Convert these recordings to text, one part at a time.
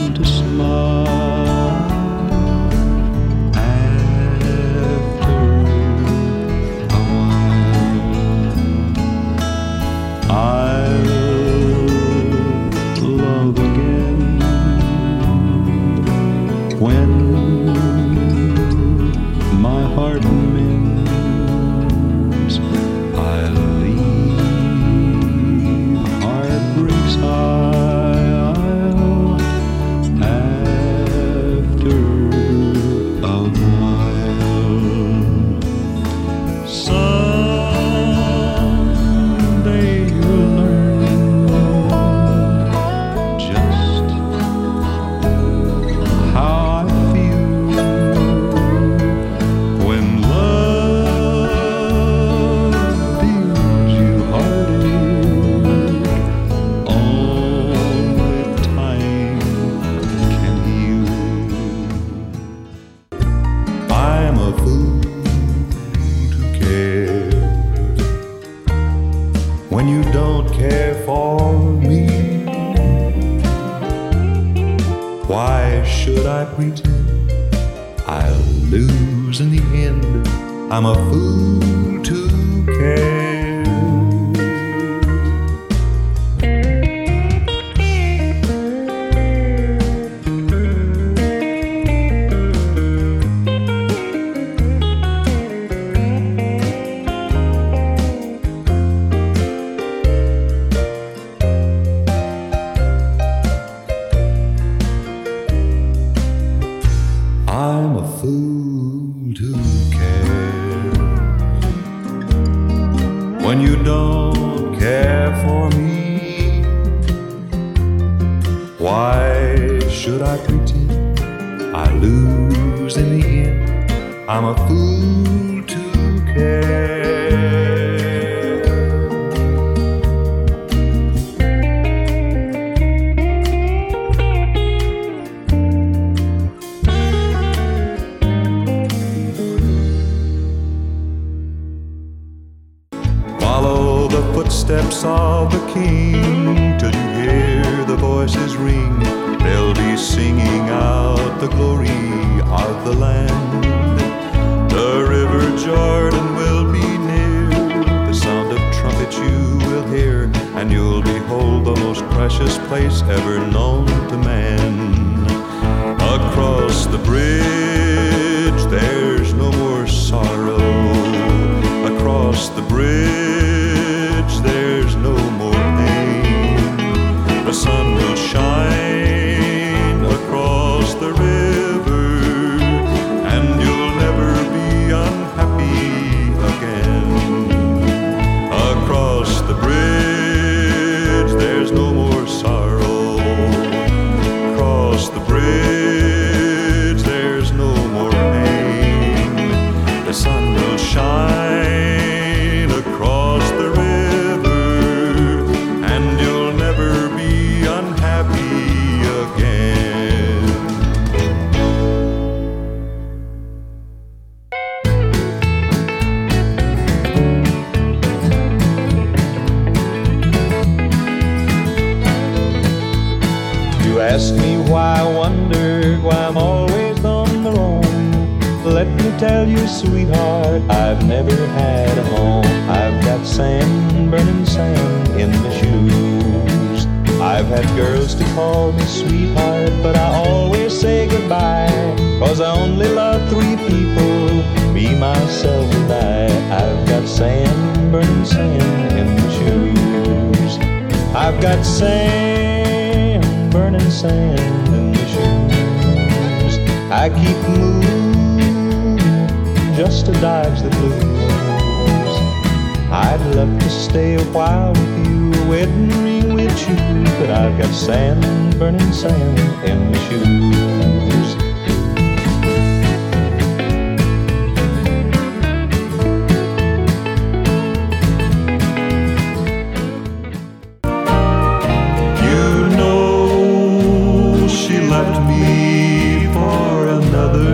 learn to smile after a while. I'll love again when my heart mends. I'll leave heartbreaks I'll after a while. Someday you'll learn just how I feel when love deals you heartache. Only time can heal. I'm a fool to care when you don't care for me. Why should I pretend I'll lose in the end? I'm a fool to care. I'm a fool to care when you don't care for me. Why should I pretend I lose in the end? I'm a fool to care. Follow the footsteps of the King till you hear the voices ring. They'll be singing out the glory of the land. The river Jordan will be near. The sound of trumpets you will hear, and you'll behold the most precious place ever known to man. Across the bridge there's no more sorrow. Across the bridge there's no more pain. The sun will shine across the river, and you'll never be unhappy again. Across the bridge there's no more sorrow. Across the bridge there's no more pain. The sun will shine across the river, and you'll never be unhappy again. You ask me why I wonder why I'm always on the roam. Let me tell you, sweetheart, I've never had a home. I've got sand, burning sand in my shoes. I've had girls to call me sweetheart, but I always say goodbye, 'cause I only love 3 people, me, myself, and I. I've got sand, burning sand in my shoes. I've got sand, burning sand in my shoes. I keep moving just to dodge the blues. I'd love to stay a while with you, a wedding ring we'd choose, but I've got sand, burning sand in my shoes. You know she left me for another,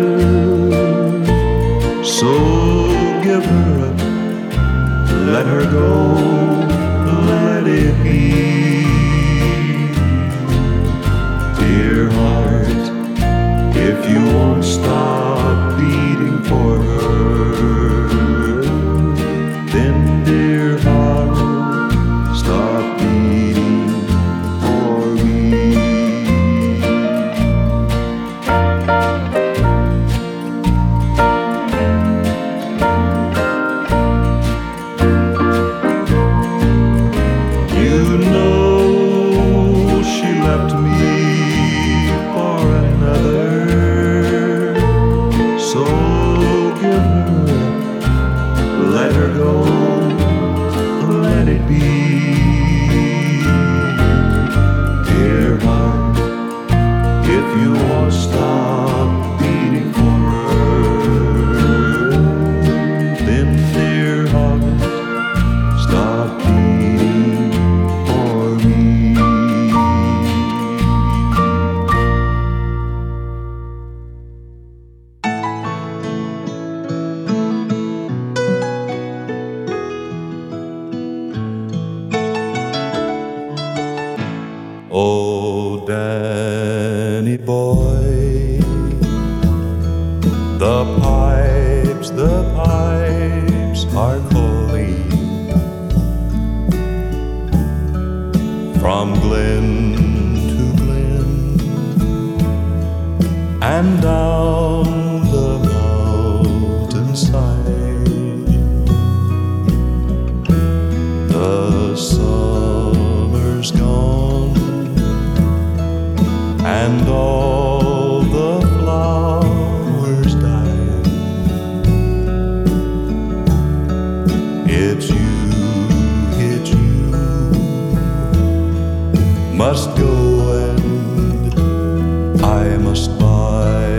so give her up, let her go, let it be. Dear dear heart, if you won't stop beating for her, then dear heart, stop beating for me. You know she left me for another, so give her, let her go, let it be. Dear heart, if you won't stop beating for her, then dear heart, stop beating for me. Oh, Danny boy, the pipes are calling from glen to glen and down the mountainside. The summer's gone and all the flowers dying. It's you must go and I must buy.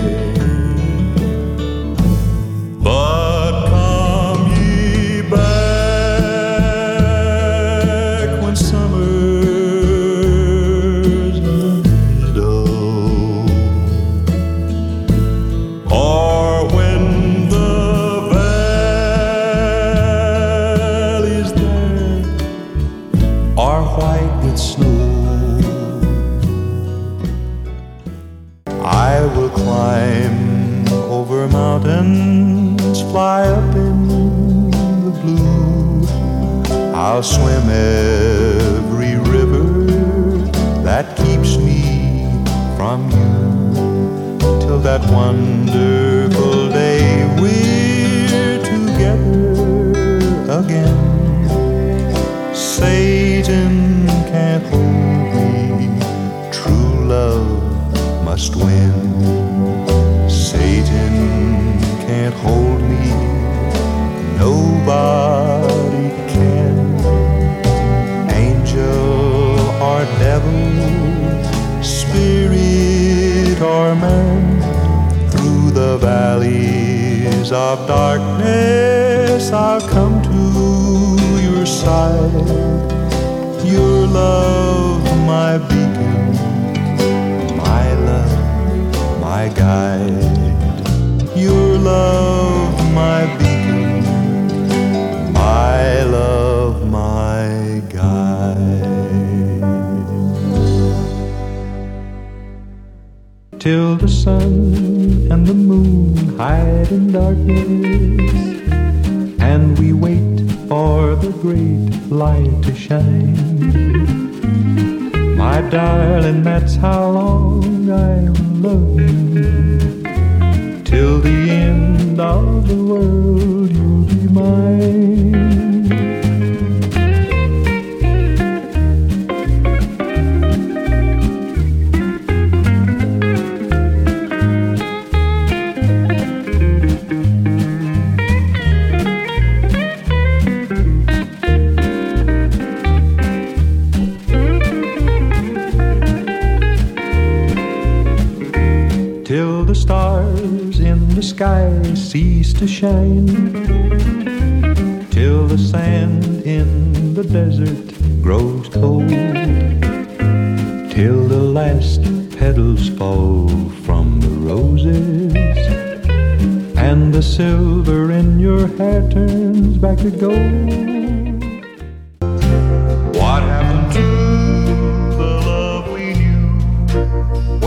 But come ye back when summer's or when the valleys there are white with snow. I will climb over mountains, fly up in the blue. I'll swim every river that keeps me from you, till that wonderful day we're together again. Satan can't hold me, true love must win. Satan can't hold me, nobody can. Angel or devil, spirit or man, through the valleys of darkness I'll come to your side. Your love, my beacon, my love, my guide. Your love, my beacon, my love, my guide. Till the sun and the moon hide in darkness, and we wait for the great light to shine. My darling, that's how long I will love you, till the end of the world you'll be mine. Till the stars in the sky cease to shine, till the sand in the desert grows cold, till the last petals fall from the roses, and the silver in your hair turns back to gold. What happened to the love we knew?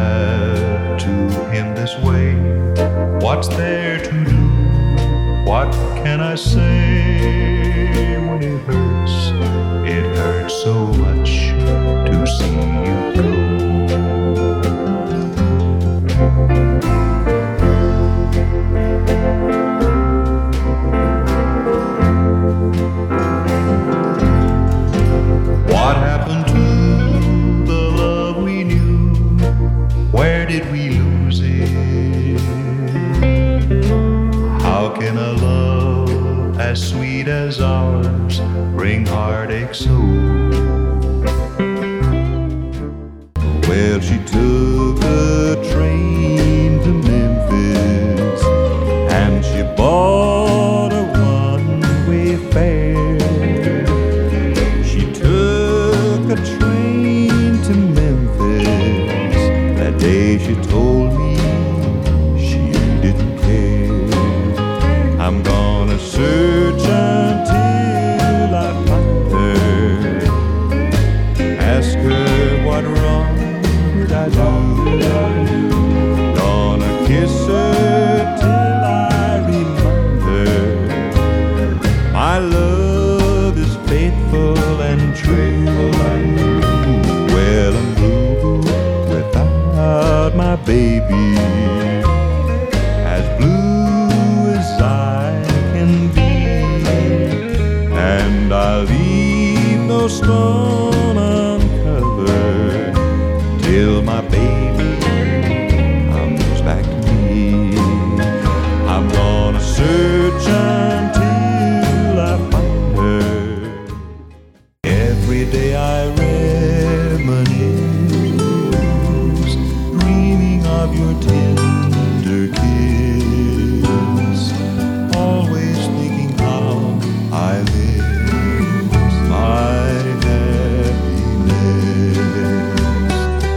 have to him this way? What's there to do? What can I say when it hurts? It hurts so much to see you go. What happened to the love we knew? Where did we lose it? How can a love as sweet as ours bring heartache so? Well, she took a train to Memphis and she bought a one-way fare. She took a train to Memphis. That day she told me she didn't care. I'm gonna search until I find her. Ask her what wrong did I do. Gonna kiss her till I remind her my love is faithful and true. Well, I'm blue without my baby, as blue as I can be, and I'll leave no stone uncovered till my baby comes back to me. I'm gonna search until I find her. Every day I reminisce, dreaming of your tender kiss, always thinking how I miss my happiness.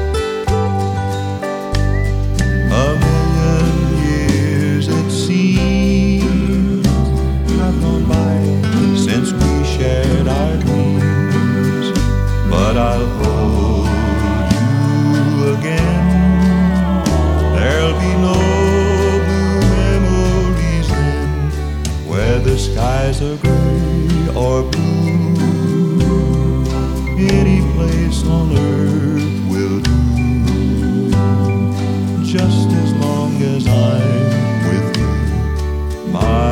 A million years it seems have gone by since we shared our dreams, but I'll hold you again. There'll be no blue memories then, where the skies are gray or blue. Any place on earth will do, just as long as I'm with you, my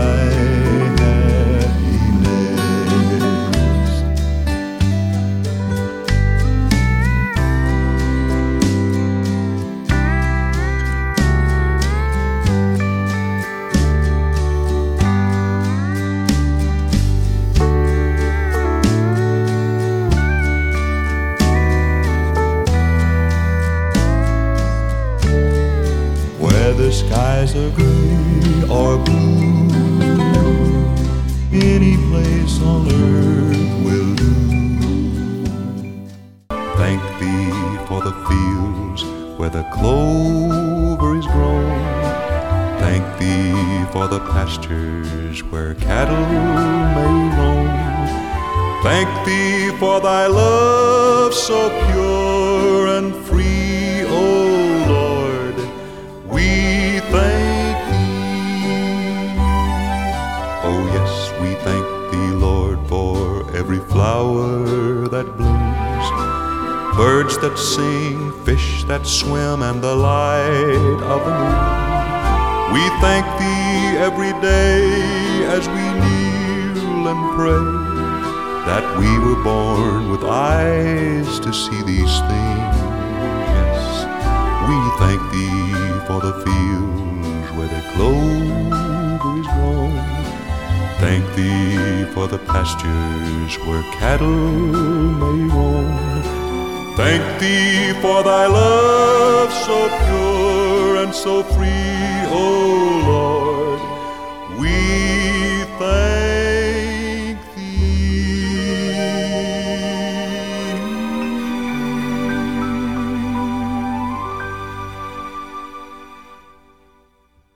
happiness. The skies are gray or blue, any place on earth will do. Thank thee for the fields where the clover is grown. Thank thee for the pastures where cattle may roam. Thank thee for thy love so pure and free, O Lord. We thank thee. Oh yes, we thank thee, Lord, for every flower that blooms, birds that sing, fish that swim, and the light of the moon. We thank thee every day as we kneel and pray, that we were born with eyes to see these things. Yes, we thank thee for the fields where the clover is grown. Thank thee for the pastures where cattle may roam. Thank thee for thy love so pure and so free, oh